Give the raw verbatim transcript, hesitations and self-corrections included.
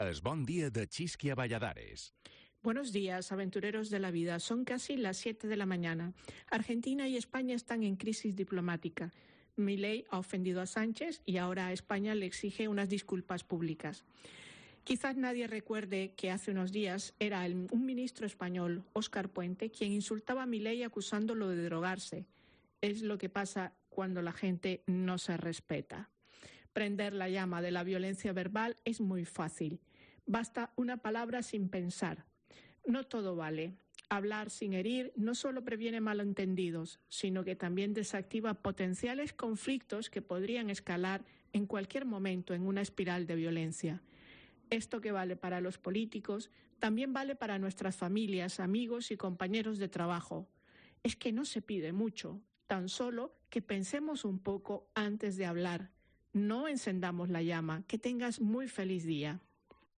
Es bon dia de Chisquia Valladares. Buenos días, aventureros de la vida. Son casi las siete de la mañana. Argentina y España están en crisis diplomática. Milei ha ofendido a Sánchez y ahora a España le exige unas disculpas públicas. Quizás nadie recuerde que hace unos días era el, un ministro español, Óscar Puente, quien insultaba a Milei acusándolo de drogarse. Es lo que pasa cuando la gente no se respeta. Prender la llama de la violencia verbal es muy fácil. Basta una palabra sin pensar. No todo vale. Hablar sin herir no solo previene malentendidos, sino que también desactiva potenciales conflictos que podrían escalar en cualquier momento en una espiral de violencia. Esto que vale para los políticos también vale para nuestras familias, amigos y compañeros de trabajo. Es que no se pide mucho, tan solo que pensemos un poco antes de hablar. No encendamos la llama. Que tengas muy feliz día.